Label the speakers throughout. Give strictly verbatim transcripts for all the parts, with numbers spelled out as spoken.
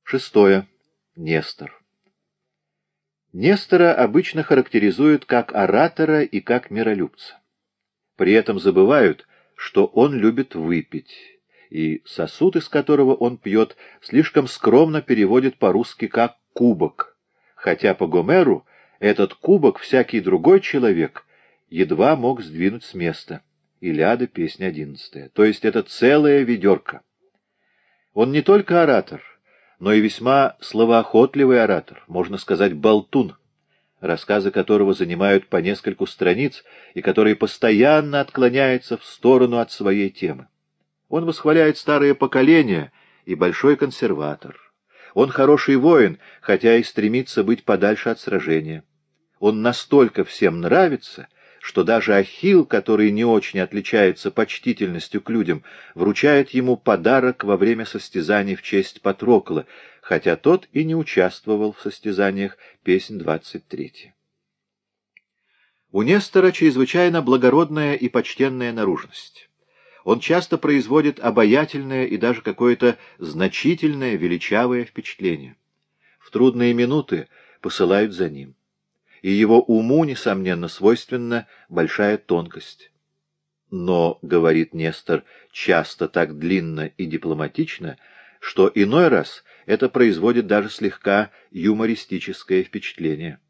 Speaker 1: Шестое. Нестор. Нестора обычно характеризуют как оратора и как миролюбца. При этом забывают, что он любит выпить, и сосуд, из которого он пьет, слишком скромно переводит по-русски как «кубок», хотя по Гомеру этот кубок всякий другой человек едва мог сдвинуть с места. Илиада, песня одиннадцатая. То есть это целая ведерко. Он не только оратор, но и весьма словоохотливый оратор, можно сказать, болтун, рассказы которого занимают по нескольку страниц и который постоянно отклоняется в сторону от своей темы. Он восхваляет старое поколение и большой консерватор. Он хороший воин, хотя и стремится быть подальше от сражения. Он настолько всем нравится, что даже Ахилл, который не очень отличается почтительностью к людям, вручает ему подарок во время состязаний в честь Патрокла, хотя тот и не участвовал в состязаниях, песнь двадцать третья. У Нестора чрезвычайно благородная и почтенная наружность. Он часто производит обаятельное и даже какое-то значительное, величавое впечатление. В трудные минуты посылают за ним. И его уму, несомненно, свойственна большая тонкость. Но, говорит Нестор, часто так длинно и дипломатично, что иной раз это производит даже слегка юмористическое впечатление.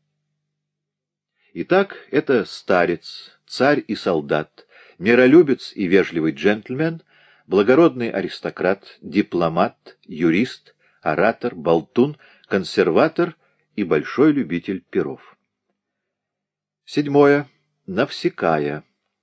Speaker 1: Итак, это старец, царь и солдат, миролюбец и вежливый джентльмен, благородный аристократ, дипломат, юрист, оратор, болтун, консерватор и большой любитель перов. Седьмое. Навсекая.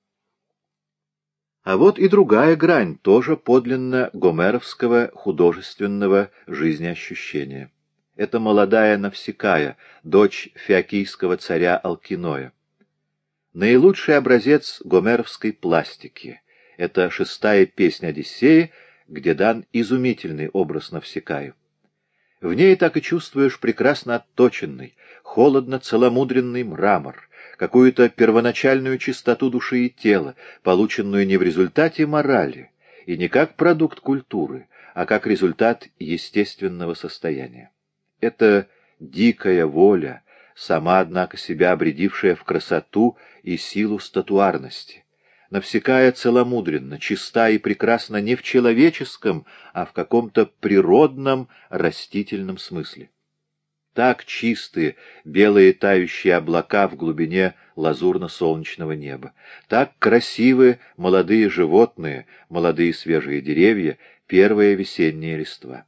Speaker 1: А вот и другая грань, тоже подлинно гомеровского художественного жизнеощущения. Это молодая Навсекая, дочь фиокийского царя Алкиноя. Наилучший образец гомеровской пластики. Это шестая песня Одиссея, где дан изумительный образ Навсекаи. В ней так и чувствуешь прекрасно отточенный, холодно-целомудренный мрамор, какую-то первоначальную чистоту души и тела, полученную не в результате морали и не как продукт культуры, а как результат естественного состояния. Это дикая воля, сама, однако, себя обрядившая в красоту и силу статуарности. Навсекая целомудренно, чиста и прекрасна не в человеческом, а в каком-то природном, растительном смысле. Так чистые белые тающие облака в глубине лазурно-солнечного неба. Так красивы молодые животные, молодые свежие деревья, первая весенняя листва.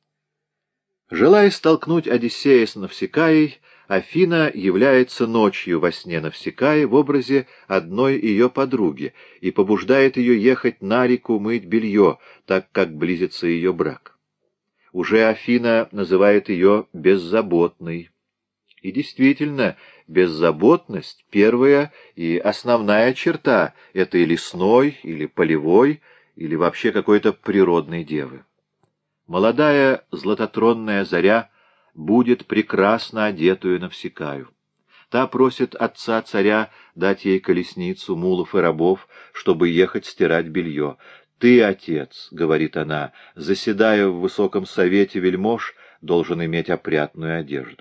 Speaker 1: Желая столкнуть Одиссея с Навсекаей, Афина является ночью во сне Навсекаи в образе одной ее подруги и побуждает ее ехать на реку мыть белье, так как близится ее брак. Уже Афина называет ее беззаботной. И действительно, беззаботность — первая и основная черта этой лесной или полевой или вообще какой-то природной девы. Молодая златотронная заря будет прекрасно одетую Навсекаю. Та просит отца царя дать ей колесницу, мулов и рабов, чтобы ехать стирать белье. «Ты, отец, — говорит она, — заседая в высоком совете вельмож, должен иметь опрятную одежду».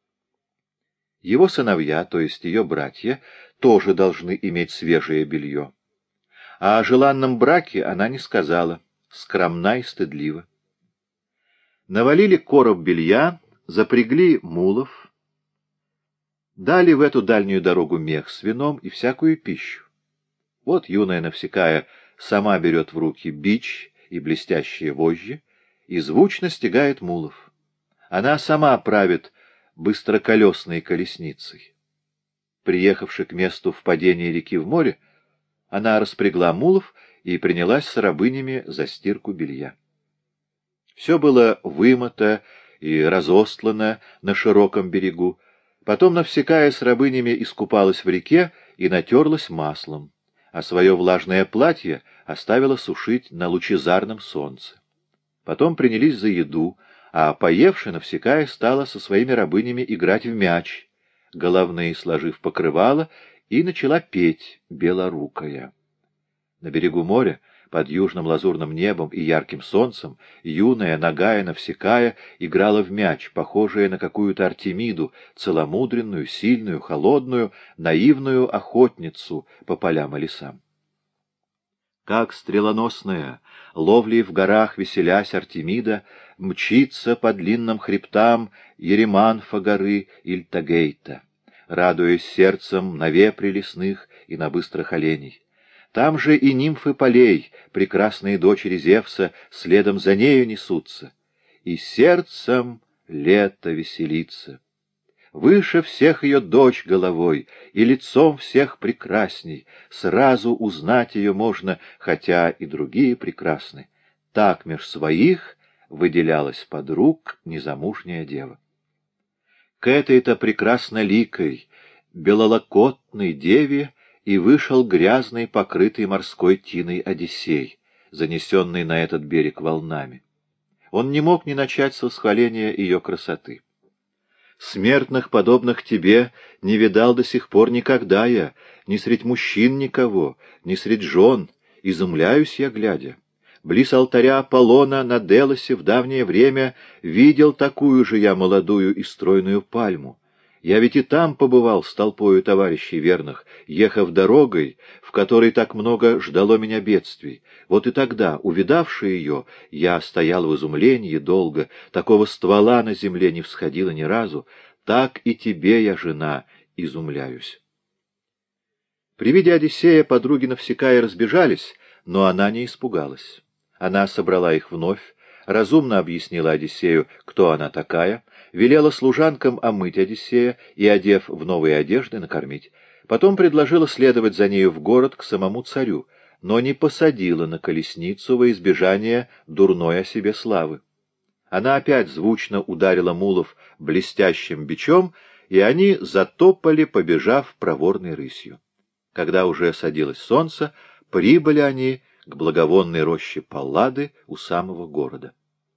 Speaker 1: Его сыновья, то есть ее братья, тоже должны иметь свежее белье. А о желанном браке она не сказала, скромна и стыдлива. Навалили короб белья, запрягли мулов, дали в эту дальнюю дорогу мех с вином и всякую пищу. Вот юная Навсекая сама берет в руки бич и блестящие вожжи и звучно стегает мулов. Она сама правит быстроколесной колесницей. Приехавши к месту впадения реки в море, она распрягла мулов и принялась с рабынями за стирку белья. Все было вымыто и разостлано на широком берегу. Потом Навсекая с рабынями искупалась в реке и натерлась маслом, а свое влажное платье оставила сушить на лучезарном солнце. Потом принялись за еду, а поевши Навсекая стала со своими рабынями играть в мяч, головные сложив покрывало, и начала петь белорукая. На берегу моря Под южным лазурным небом и ярким солнцем юная, нагая Навсекая играла в мяч, похожая на какую-то Артемиду, целомудренную, сильную, холодную, наивную охотницу по полям и лесам. Как стрелоносная, ловлей в горах веселясь Артемида, мчится по длинным хребтам Ереманфа горы Ильтагейта, радуясь сердцем на вепри лесных и на быстрых оленей. Там же и нимфы полей, прекрасные дочери Зевса, следом за нею несутся, и сердцем лето веселится. Выше всех ее дочь головой, и лицом всех прекрасней, сразу узнать ее можно, хотя и другие прекрасны. Так меж своих выделялась подруг незамужняя дева. К этой-то прекрасноликой, белолокотной деве и вышел грязный, покрытый морской тиной Одиссей, занесенный на этот берег волнами. Он не мог не начать с восхваления ее красоты. «Смертных, подобных тебе, не видал до сих пор никогда я, ни средь мужчин никого, ни средь жен, изумляюсь я, глядя. Близ алтаря Аполлона на Делосе в давнее время видел такую же я молодую и стройную пальму. Я ведь и там побывал с толпою товарищей верных, ехав дорогой, в которой так много ждало меня бедствий. Вот и тогда, увидавши ее, я стоял в изумлении долго, такого ствола на земле не всходило ни разу. Так и тебе я, жена, изумляюсь». При виде Одиссея подруги Навсекая разбежались, но она не испугалась. Она собрала их вновь, разумно объяснила Одиссею, кто она такая, велела служанкам омыть Одиссея и, одев в новые одежды, накормить. Потом предложила следовать за нею в город к самому царю, но не посадила на колесницу во избежание дурной о себе славы. Она опять звучно ударила мулов блестящим бичом, и они затопали, побежав проворной рысью. Когда уже садилось солнце, прибыли они к благовонной роще Паллады у самого города.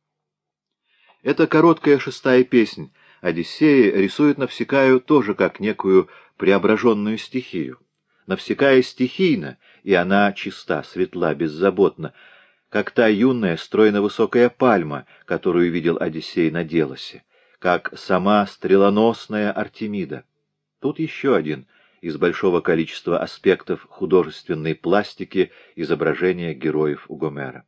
Speaker 1: Эта короткая шестая песнь Одиссея рисует Навсекаю тоже как некую преображенную стихию. Навсекая стихийна, и она чиста, светла, беззаботна, как та юная, стройно-высокая пальма, которую видел Одиссей на Делосе, как сама стрелоносная Артемида. Тут еще один из большого количества аспектов художественной пластики изображения героев у Гомера.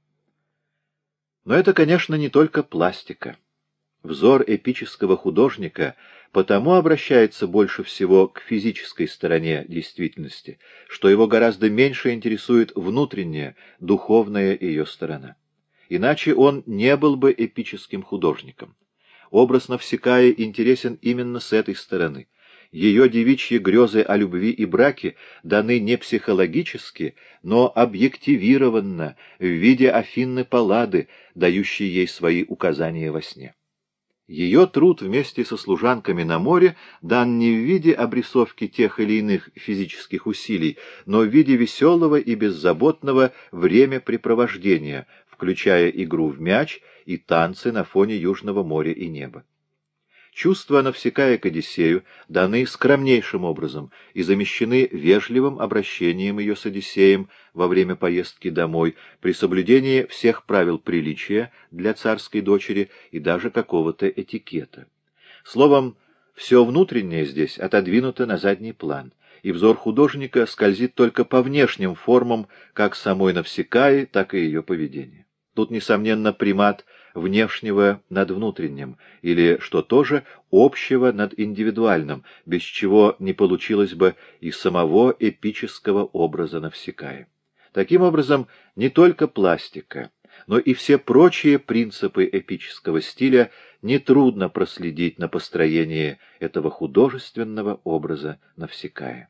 Speaker 1: Но это, конечно, не только пластика. Взор эпического художника потому обращается больше всего к физической стороне действительности, что его гораздо меньше интересует внутренняя, духовная ее сторона. Иначе он не был бы эпическим художником. Образ Навсекая интересен именно с этой стороны. Ее девичьи грезы о любви и браке даны не психологически, но объективированно, в виде Афинны Паллады, дающей ей свои указания во сне. Ее труд вместе со служанками на море дан не в виде обрисовки тех или иных физических усилий, но в виде веселого и беззаботного времяпрепровождения, включая игру в мяч и танцы на фоне южного моря и неба. Чувства Навсекая к Одиссею даны скромнейшим образом и замещены вежливым обращением ее с Одиссеем во время поездки домой при соблюдении всех правил приличия для царской дочери и даже какого-то этикета. Словом, все внутреннее здесь отодвинуто на задний план, и взор художника скользит только по внешним формам как самой Навсекаи, так и ее поведения. Тут, несомненно, примат внешнего над внутренним, или, что тоже, общего над индивидуальным, без чего не получилось бы и самого эпического образа Навсекая. Таким образом, не только пластика, но и все прочие принципы эпического стиля нетрудно проследить на построении этого художественного образа Навсекая.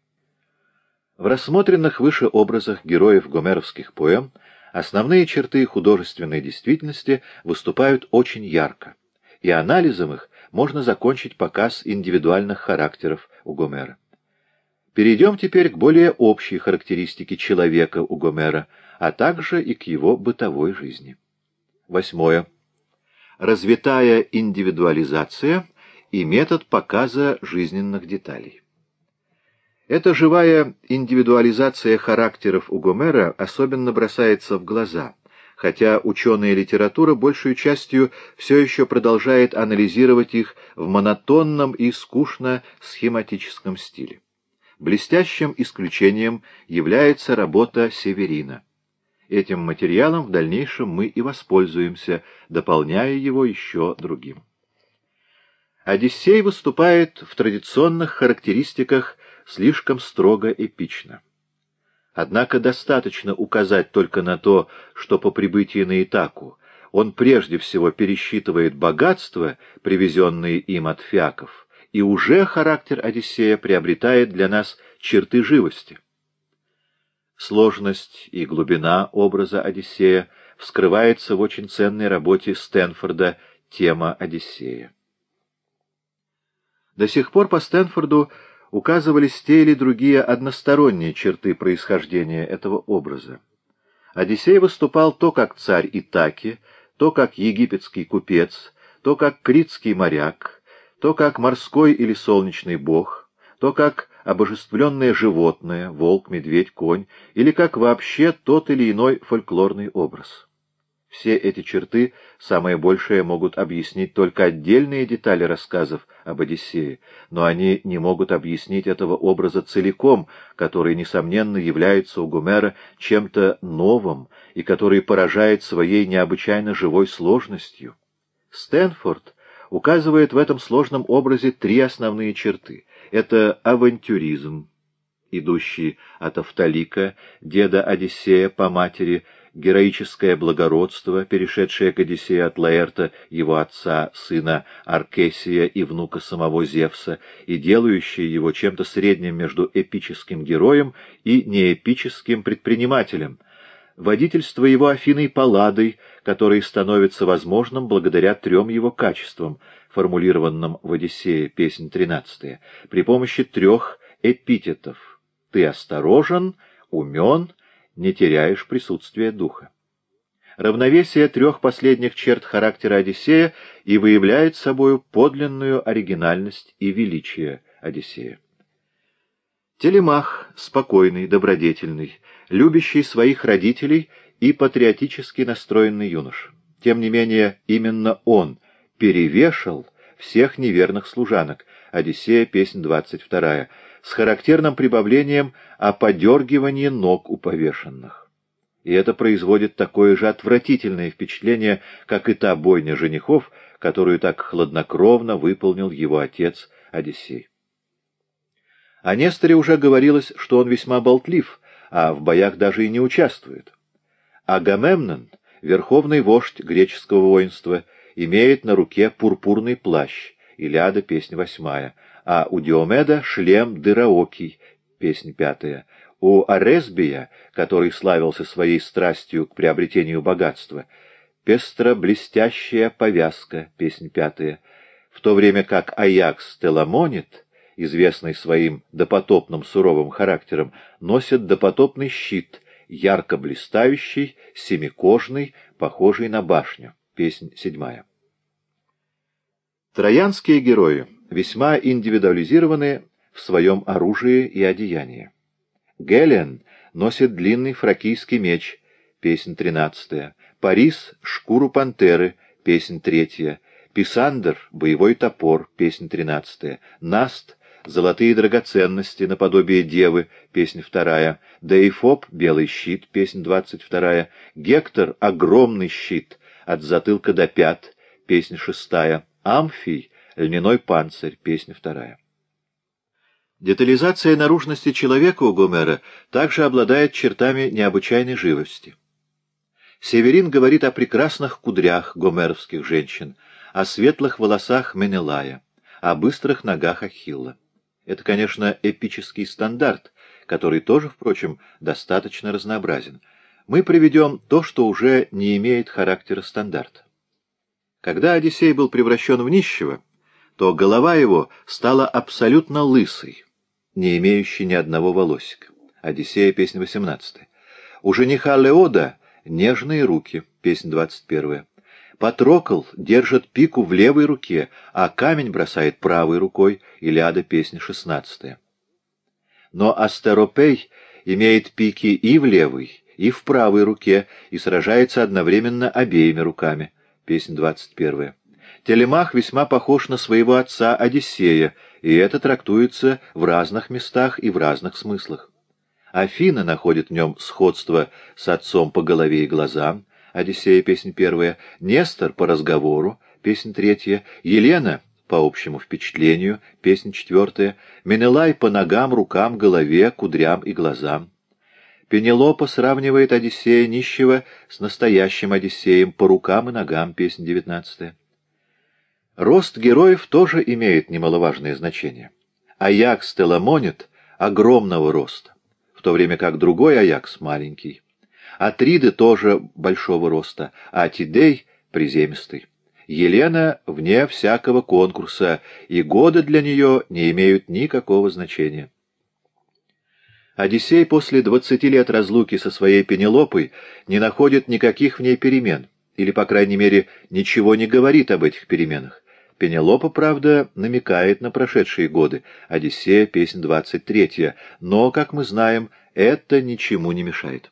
Speaker 1: В рассмотренных выше образах героев гомеровских поэм основные черты художественной действительности выступают очень ярко, и анализом их можно закончить показ индивидуальных характеров у Гомера. Перейдем теперь к более общей характеристике человека у Гомера, а также и к его бытовой жизни. Восьмое. Развитая индивидуализация и метод показа жизненных деталей. Эта живая индивидуализация характеров у Гомера особенно бросается в глаза, хотя ученая литература большей частью все еще продолжает анализировать их в монотонном и скучно-схематическом стиле. Блестящим исключением является работа Северина. Этим материалом в дальнейшем мы и воспользуемся, дополняя его еще другим. Одиссей выступает в традиционных характеристиках слишком строго эпично. Однако достаточно указать только на то, что по прибытии на Итаку он прежде всего пересчитывает богатства, привезенные им от фиаков, и уже характер Одиссея приобретает для нас черты живости. Сложность и глубина образа Одиссея вскрывается в очень ценной работе Стэнфорда «Тема Одиссея». До сих пор по Стэнфорду указывались те или другие односторонние черты происхождения этого образа. Одиссей выступал то как царь Итаки, то как египетский купец, то как критский моряк, то как морской или солнечный бог, то как обожествленное животное, волк, медведь, конь, или как вообще тот или иной фольклорный образ. Все эти черты, самое большее, могут объяснить только отдельные детали рассказов об Одиссее, но они не могут объяснить этого образа целиком, который, несомненно, является у Гомера чем-то новым и который поражает своей необычайно живой сложностью. Стэнфорд указывает в этом сложном образе три основные черты. Это авантюризм, идущий от Автолика, деда Одиссея по матери, героическое благородство, перешедшее к Одиссею от Лаэрта, его отца, сына Аркесия и внука самого Зевса, и делающее его чем-то средним между эпическим героем и неэпическим предпринимателем, водительство его Афиной Палладой, которое становится возможным благодаря трем его качествам, формулированным в Одиссее, песнь тринадцатая, при помощи трех эпитетов: «Ты осторожен, умен, не теряешь присутствия духа». Равновесие трех последних черт характера Одиссея и выявляет собою подлинную оригинальность и величие Одиссея. Телемах — спокойный, добродетельный, любящий своих родителей и патриотически настроенный юноша. Тем не менее, именно он перевешал всех неверных служанок. Одиссея, песнь двадцать вторая, с характерным прибавлением о подергивании ног у повешенных. И это производит такое же отвратительное впечатление, как и та бойня женихов, которую так хладнокровно выполнил его отец Одиссей. О Несторе уже говорилось, что он весьма болтлив, а в боях даже и не участвует. Агамемнон, верховный вождь греческого воинства, имеет на руке пурпурный плащ, Илиада, песнь восьмая, а у Диомеда шлем дыраокий, песнь пятая. У Аресбия, который славился своей страстью к приобретению богатства, пестро-блестящая повязка, песнь пятая, в то время как Аякс Теламонит, известный своим допотопным суровым характером, носит допотопный щит, ярко блистающий, семикожный, похожий на башню, песнь седьмая. Троянские герои весьма индивидуализированы в своем оружии и одеянии. Гелен носит длинный фракийский меч, песнь тринадцатая, Парис — шкуру пантеры, песнь третья, Писандр — боевой топор, песнь тринадцатая, Наст — золотые драгоценности наподобие девы, песнь вторая, Деифоб — белый щит, песнь двадцать вторая, Гектор — огромный щит, от затылка до пят, песнь шестая, Амфий — льняной панцирь, песня вторая. Детализация наружности человека у Гомера также обладает чертами необычайной живости. Северин говорит о прекрасных кудрях гомеровских женщин, о светлых волосах Менелая, о быстрых ногах Ахилла. Это, конечно, эпический стандарт, который тоже, впрочем, достаточно разнообразен. Мы приведем то, что уже не имеет характера стандарта. Когда Одиссей был превращен в нищего, то голова его стала абсолютно лысой, не имеющей ни одного волосика. Одиссея, песня восемнадцатая. У жениха Леода нежные руки, песня двадцать первая. Патрокл держит пику в левой руке, а камень бросает правой рукой, Илиада, песня шестнадцатая. Но Астеропей имеет пики и в левой, и в правой руке, и сражается одновременно обеими руками. Песнь двадцать первая. Телемах весьма похож на своего отца Одиссея, и это трактуется в разных местах и в разных смыслах. Афина находит в нем сходство с отцом по голове и глазам, Одиссея, песнь первая, Нестор по разговору, песнь третья, Елена по общему впечатлению, песнь четвертая, Менелай по ногам, рукам, голове, кудрям и глазам. Пенелопа сравнивает Одиссея нищего с настоящим Одиссеем по рукам и ногам, песнь девятнадцатая. Рост героев тоже имеет немаловажное значение. Аякс Теламонид огромного роста, в то время как другой Аякс маленький. Атриды тоже большого роста, а Тидей приземистый. Елена вне всякого конкурса, и годы для нее не имеют никакого значения. Одиссей после двадцати лет разлуки со своей Пенелопой не находит никаких в ней перемен, или, по крайней мере, ничего не говорит об этих переменах. Пенелопа, правда, намекает на прошедшие годы, Одиссея, песнь двадцать третья, но, как мы знаем, это ничему не мешает.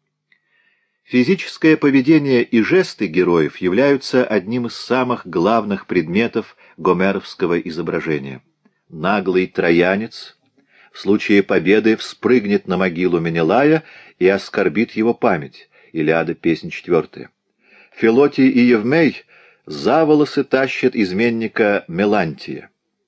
Speaker 1: Физическое поведение и жесты героев являются одним из самых главных предметов гомеровского изображения. Наглый троянец в случае победы вспрыгнет на могилу Менелая и оскорбит его память, Илиада, песнь четвертая. Филотий и Евмей за волосы тащат изменника Мелантия.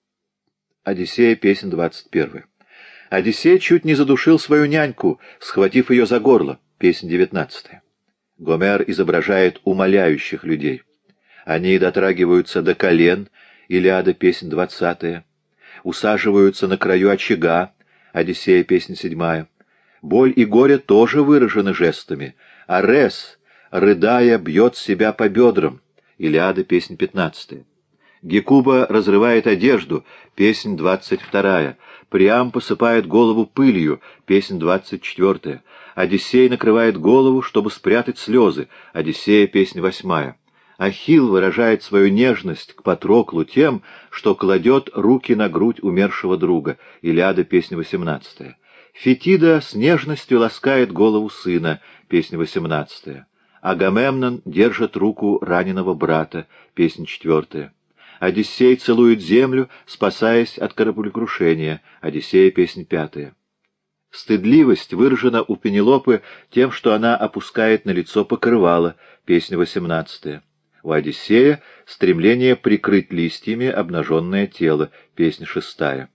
Speaker 1: Одиссея, песнь двадцать первая. Одиссей чуть не задушил свою няньку, схватив ее за горло, песнь девятнадцатая. Гомер изображает умоляющих людей. Они дотрагиваются до колен, Илиада, песнь двадцатая. Усаживаются на краю очага, Одиссея, песнь седьмая. Боль и горе тоже выражены жестами. Арес, рыдая, бьет себя по бедрам, Илиада, песнь пятнадцатая. Гекуба разрывает одежду, песнь двадцать вторая. Приам посыпает голову пылью, песнь двадцать четвертая. Одиссей накрывает голову, чтобы спрятать слезы, Одиссея, песнь восьмая. Ахилл выражает свою нежность к Патроклу тем, что кладет руки на грудь умершего друга, Илиада, песня восемнадцатая. Фетида с нежностью ласкает голову сына, песня восемнадцатая. Агамемнон держит руку раненого брата, песня четвертая. Одиссей целует землю, спасаясь от кораблекрушения, Одиссея, песня пятая. Стыдливость выражена у Пенелопы тем, что она опускает на лицо покрывало, песня восемнадцатая. У Одиссея стремление прикрыть листьями обнаженное тело, песня шестая.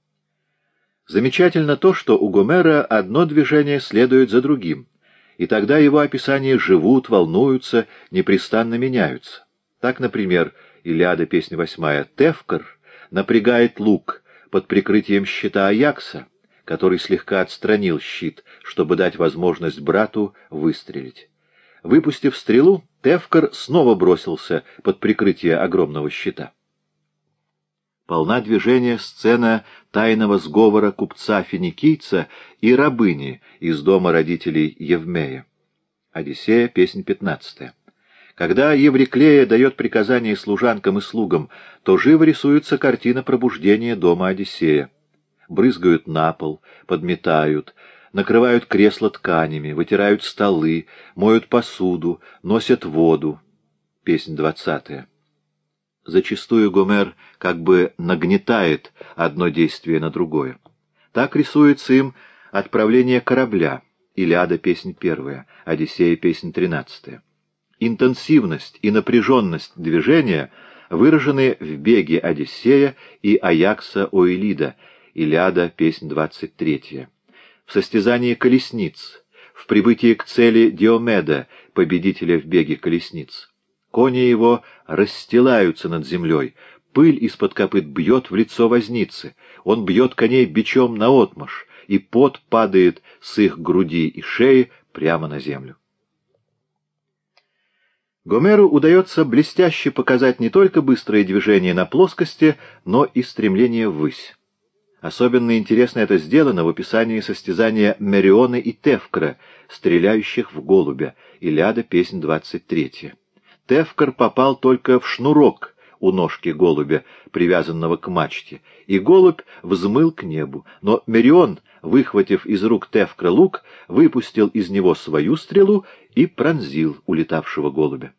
Speaker 1: Замечательно то, что у Гомера одно движение следует за другим, и тогда его описания живут, волнуются, непрестанно меняются. Так, например, Илиада, песня восьмая, Тевкар напрягает лук под прикрытием щита Аякса, который слегка отстранил щит, чтобы дать возможность брату выстрелить. Выпустив стрелу, Тевкар снова бросился под прикрытие огромного щита. Полна движения сцена тайного сговора купца-финикийца и рабыни из дома родителей Евмея. Одиссея, песнь пятнадцатая. Когда Евриклея дает приказание служанкам и слугам, то живо рисуется картина пробуждения дома Одиссея. Брызгают на пол, подметают, накрывают кресла тканями, вытирают столы, моют посуду, носят воду. Песнь двадцатая. Зачастую Гомер как бы нагнетает одно действие на другое. Так рисуется им отправление корабля, Илиада, песнь первая, Одиссея, песнь тринадцатая. Интенсивность и напряженность движения выражены в беге Одиссея и Аякса Оилида, Илиада, песнь двадцать третья. В состязании колесниц, в прибытии к цели Диомеда, победителя в беге колесниц. Кони его расстилаются над землей, пыль из-под копыт бьет в лицо возницы, он бьет коней бичом наотмашь, и пот падает с их груди и шеи прямо на землю. Гомеру удается блестяще показать не только быстрое движение на плоскости, но и стремление ввысь. Особенно интересно это сделано в описании состязания Мерионы и Тевкра, стреляющих в голубя, Илиада, песнь двадцать третья. Тевкр попал только в шнурок, у ножки голубя, привязанного к мачте, и голубь взмыл к небу, но Мерион, выхватив из рук Тевкра лук, выпустил из него свою стрелу и пронзил улетавшего голубя.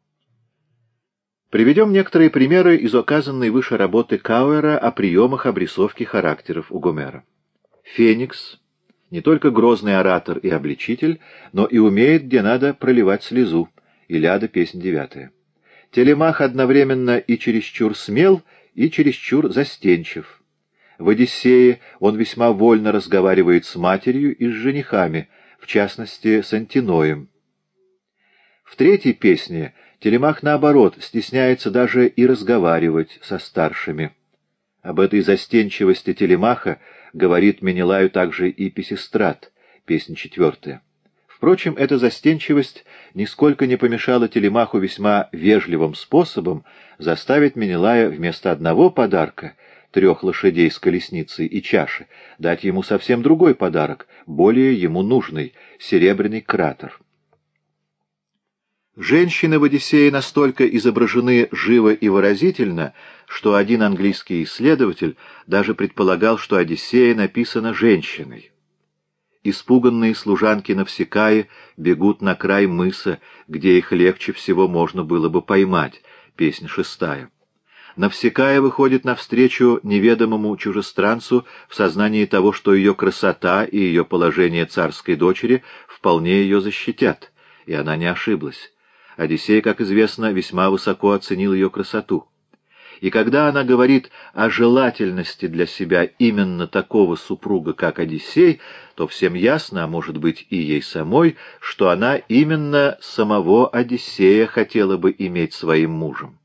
Speaker 1: Приведем некоторые примеры из указанной выше работы Кауэра о приемах обрисовки характеров у Гомера. Феникс не только грозный оратор и обличитель, но и умеет, где надо, проливать слезу. Илиада, песнь девятая. Телемах одновременно и чересчур смел, и чересчур застенчив. В «Одиссее» он весьма вольно разговаривает с матерью и с женихами, в частности, с Антиноем. В третьей песне Телемах, наоборот, стесняется даже и разговаривать со старшими. Об этой застенчивости Телемаха говорит Менелаю также и Писистрат, песня четвертая. Впрочем, эта застенчивость нисколько не помешала Телемаху весьма вежливым способом заставить Менелая вместо одного подарка, трех лошадей с колесницей и чаши, дать ему совсем другой подарок, более ему нужный — серебряный кратер. Женщины в «Одиссее» настолько изображены живо и выразительно, что один английский исследователь даже предполагал, что «Одиссея» написана женщиной. Испуганные служанки Навсекаи бегут на край мыса, где их легче всего можно было бы поймать. Песня шестая. Навсекая выходит навстречу неведомому чужестранцу в сознании того, что ее красота и ее положение царской дочери вполне ее защитят, и она не ошиблась. Одиссей, как известно, весьма высоко оценил ее красоту. И когда она говорит о желательности для себя именно такого супруга, как Одиссей, то всем ясно, а может быть и ей самой, что она именно самого Одиссея хотела бы иметь своим мужем.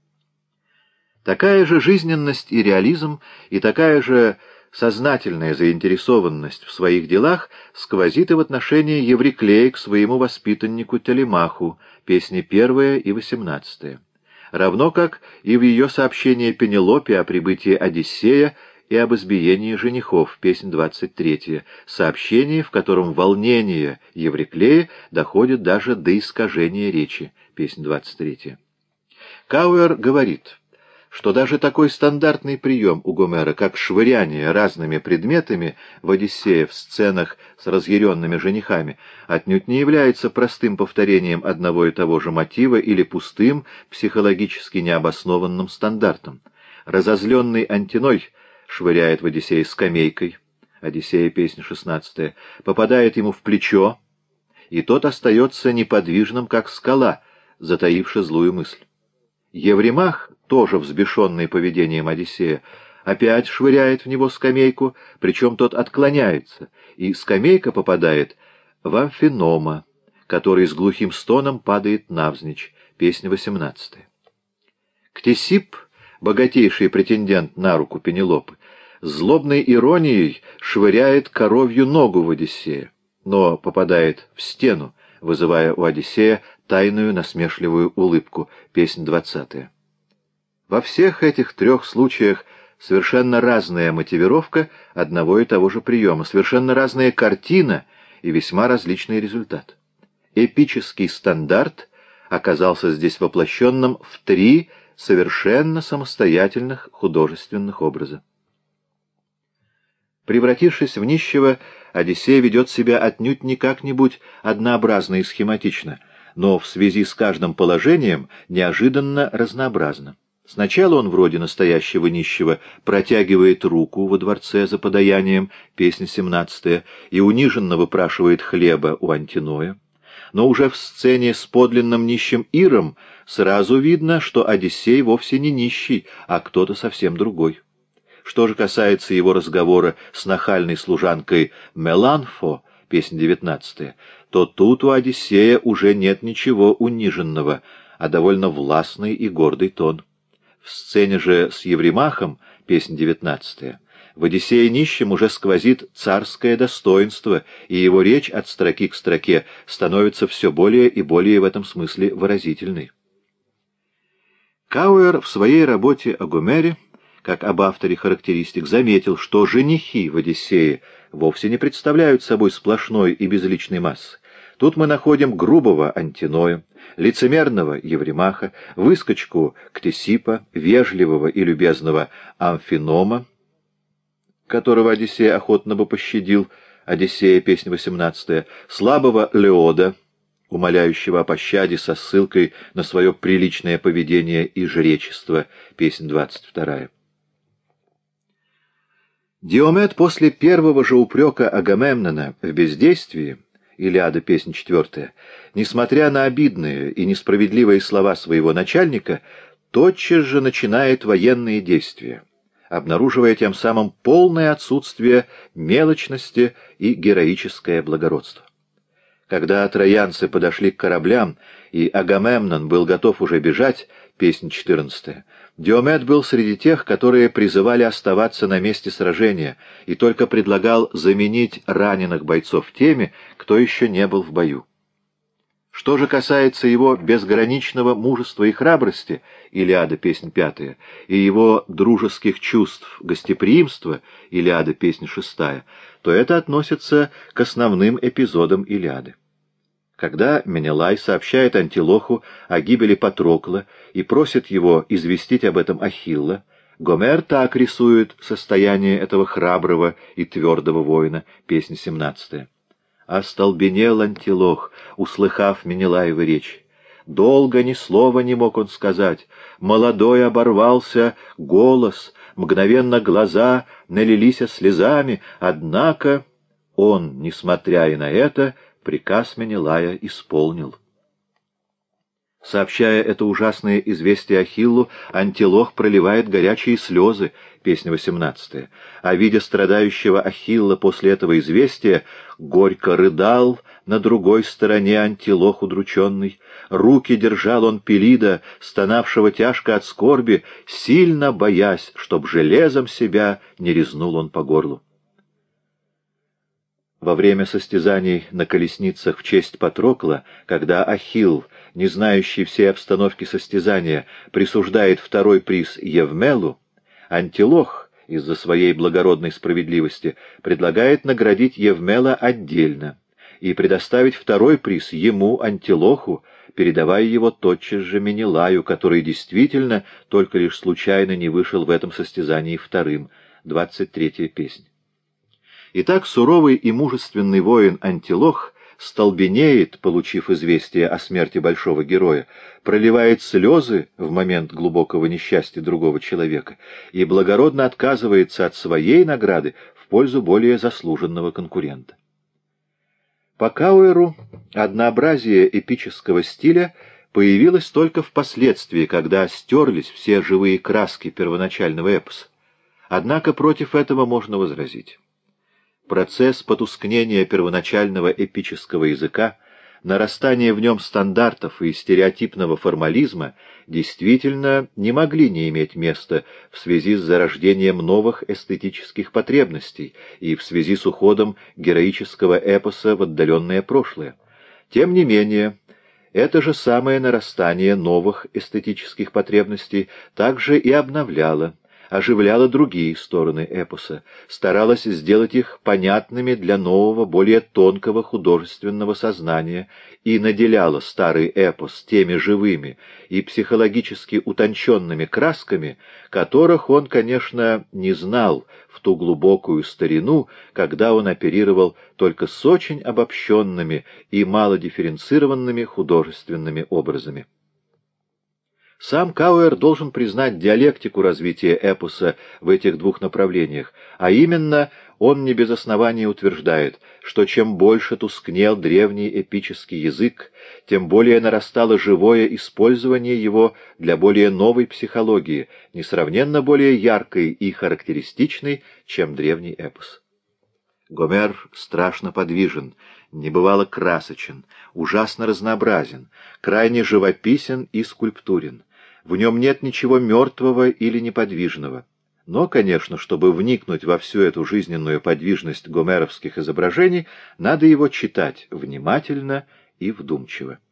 Speaker 1: Такая же жизненность и реализм, и такая же сознательная заинтересованность в своих делах сквозит и в отношении Евриклея к своему воспитаннику Телемаху, песни первая и восемнадцатая. Равно как и в ее сообщении Пенелопе о прибытии Одиссея и об избиении женихов, песнь двадцать третья, сообщение, в котором волнение Евриклея доходит даже до искажения речи, песнь двадцать третья. Кауэр говорит, что даже такой стандартный прием у Гомера, как швыряние разными предметами в «Одиссее» в сценах с разъяренными женихами, отнюдь не является простым повторением одного и того же мотива или пустым, психологически необоснованным стандартом. Разозленный Антиной швыряет в «Одиссее» скамейкой, «Одиссея», песня шестнадцатая, попадает ему в плечо, и тот остается неподвижным, как скала, затаивши злую мысль. Евремах, тоже взбешенный поведением Одиссея, опять швыряет в него скамейку, причем тот отклоняется, и скамейка попадает в Амфинома, который с глухим стоном падает навзничь, песня восемнадцатая. Ктесип, богатейший претендент на руку Пенелопы, злобной иронией швыряет коровью ногу в Одиссея, но попадает в стену, вызывая у Одиссея тайную насмешливую улыбку, песнь двадцатая. Во всех этих трех случаях совершенно разная мотивировка одного и того же приема, совершенно разная картина и весьма различный результат. Эпический стандарт оказался здесь воплощенным в три совершенно самостоятельных художественных образа. Превратившись в нищего, Одиссей ведет себя отнюдь не как-нибудь однообразно и схематично, но в связи с каждым положением неожиданно разнообразно. Сначала он, вроде настоящего нищего, протягивает руку во дворце за подаянием, песня семнадцатая, и униженно выпрашивает хлеба у Антиноя. Но уже в сцене с подлинным нищим Иром сразу видно, что Одиссей вовсе не нищий, а кто-то совсем другой. Что же касается его разговора с нахальной служанкой Меланфо, песня девятнадцатая, то тут у Одиссея уже нет ничего униженного, а довольно властный и гордый тон. В сцене же с Евремахом, песня девятнадцатая, в «Одиссее нищем» уже сквозит царское достоинство, и его речь от строки к строке становится все более и более в этом смысле выразительной. Кауэр в своей работе о Гомере, как об авторе характеристик, заметил, что женихи в «Одиссее» вовсе не представляют собой сплошной и безличной массы. Тут мы находим грубого Антиноя, лицемерного Евремаха, выскочку Ктесипа, вежливого и любезного Амфинома, которого Одиссей охотно бы пощадил, Одиссея, песня восемнадцатая, слабого Леода, умоляющего о пощаде со ссылкой на свое приличное поведение и жречество, песня двадцать вторая. Диомед после первого же упрека Агамемнона в бездействии, Илиада, песня четвертая, несмотря на обидные и несправедливые слова своего начальника, тотчас же начинает военные действия, обнаруживая тем самым полное отсутствие мелочности и героическое благородство. Когда троянцы подошли к кораблям, и Агамемнон был готов уже бежать, песня четырнадцатая, Диомед был среди тех, которые призывали оставаться на месте сражения, и только предлагал заменить раненых бойцов теми, кто еще не был в бою. Что же касается его безграничного мужества и храбрости, Илиада, песня пятая, и его дружеских чувств, гостеприимства, Илиада, песня шестая, то это относится к основным эпизодам Илиады. Когда Менелай сообщает Антилоху о гибели Патрокла и просит его известить об этом Ахилла, Гомер так рисует состояние этого храброго и твердого воина, песня семнадцатая. Остолбенел Антилох, услыхав Менелаевы речи. Долго ни слова не мог он сказать. Молодой оборвался голос, мгновенно глаза налились слезами, однако он, несмотря и на это, приказ Менелая исполнил. Сообщая это ужасное известие Ахиллу, Антилох проливает горячие слезы, песня восемнадцатая, а видя страдающего Ахилла после этого известия, горько рыдал на другой стороне Антилох удрученный. Руки держал он Пелида, стонавшего тяжко от скорби, сильно боясь, чтоб железом себя не резнул он по горлу. Во время состязаний на колесницах в честь Патрокла, когда Ахилл, не знающий всей обстановки состязания, присуждает второй приз Евмелу, Антилох, из-за своей благородной справедливости, предлагает наградить Евмела отдельно и предоставить второй приз ему, Антилоху, передавая его тотчас же Менелаю, который действительно только лишь случайно не вышел в этом состязании вторым. двадцать третья песня. Итак, суровый и мужественный воин Антилох столбенеет, получив известие о смерти большого героя, проливает слезы в момент глубокого несчастья другого человека и благородно отказывается от своей награды в пользу более заслуженного конкурента. По Кауэру однообразие эпического стиля появилось только впоследствии, когда стерлись все живые краски первоначального эпоса. Однако против этого можно возразить. Процесс потускнения первоначального эпического языка, нарастание в нем стандартов и стереотипного формализма действительно не могли не иметь места в связи с зарождением новых эстетических потребностей и в связи с уходом героического эпоса в отдаленное прошлое. Тем не менее, это же самое нарастание новых эстетических потребностей также и обновляло, оживляла другие стороны эпоса, старалась сделать их понятными для нового, более тонкого художественного сознания и наделяла старый эпос теми живыми и психологически утонченными красками, которых он, конечно, не знал в ту глубокую старину, когда он оперировал только с очень обобщенными и мало дифференцированными художественными образами. Сам Кауэр должен признать диалектику развития эпоса в этих двух направлениях, а именно он не без основания утверждает, что чем больше тускнел древний эпический язык, тем более нарастало живое использование его для более новой психологии, несравненно более яркой и характеристичной, чем древний эпос. Гомер страшно подвижен, небывало красочен, ужасно разнообразен, крайне живописен и скульптурен. В нем нет ничего мертвого или неподвижного. Но, конечно, чтобы вникнуть во всю эту жизненную подвижность гомеровских изображений, надо его читать внимательно и вдумчиво.